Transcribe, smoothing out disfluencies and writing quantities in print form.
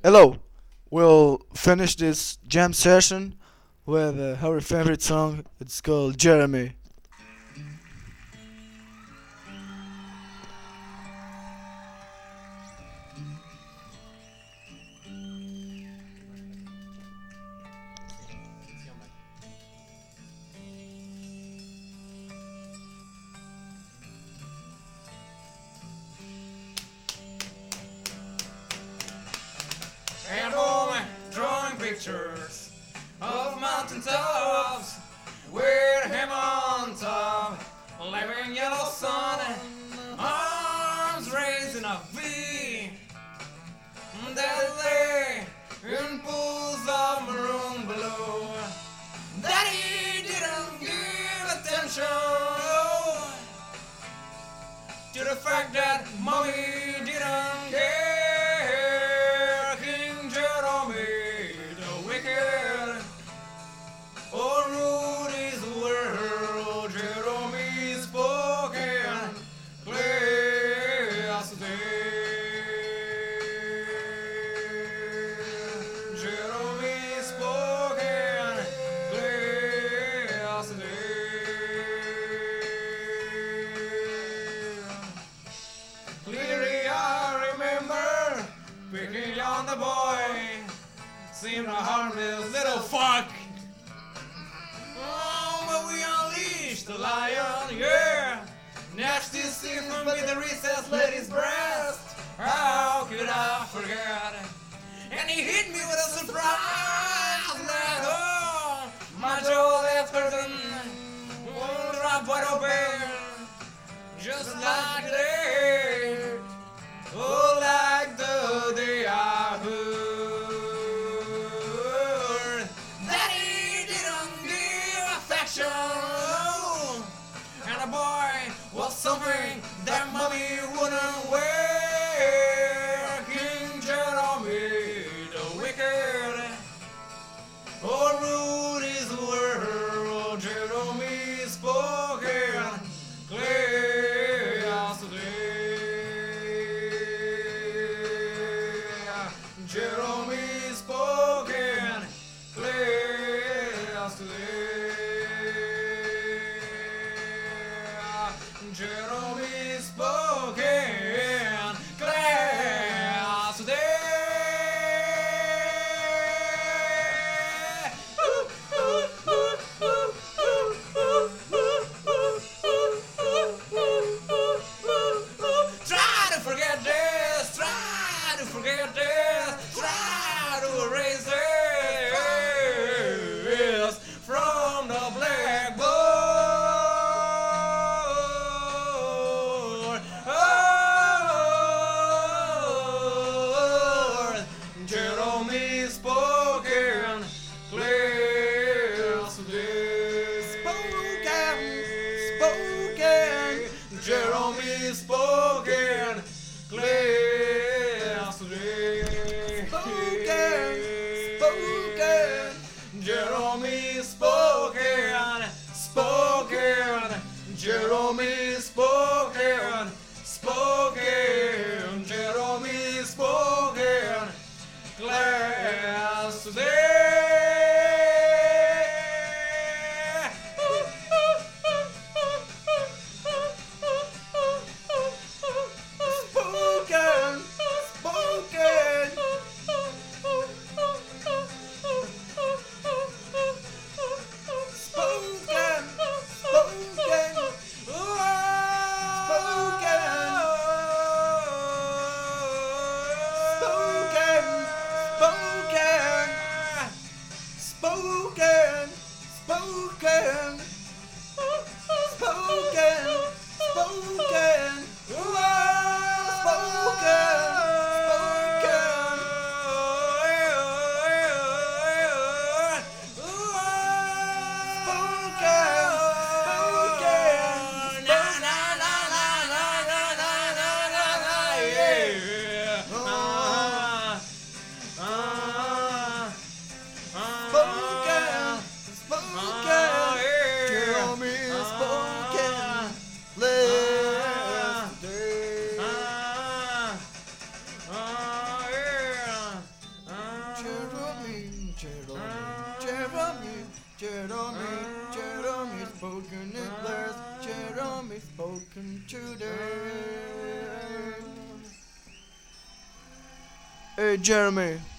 Hello. We'll finish this jam session with our favorite song. It's called Jeremy. At home, drawing pictures of mountain tops with him on top, living yellow sun, arms raised in a V. That lay in pools of maroon blue. Daddy didn't give attention to the fact that mommy didn't care. King Jeremy the wicked, oh rude is the world. Jeremy spoken clear as day. Jeremy spoken clear as day. Clearly I remember picking on the boy, seemed a harmless little fuck. Oh, but we unleashed the lion, yeah. Nasty Stephen with the recess let his breast. How could I forget? And he hit me with a surprise like, oh, my jaw left hurting, won't drop wide open, just like that. Oh, like the day I heard that he didn't give affection, and a boy was something that mommy wouldn't wear. King Jeremy the wicked, oh rude is the world. Jeremy spoken clear as day. Jeremy spoken clear as day. Jeremy spoken clear as day. Try to forget this, try to forget this, try to erase this from the blackboard. Oh, Jeremy spoken clear as day. Spoken, Jeremy spoken clear as day. Spoken, Jeremy spoken, Jeremy spoken, Jeremy spoken class today. Spoken, spoken, spoken. Jeremy, spoken in glass, Jeremy, spoken today. Hey, Jeremy.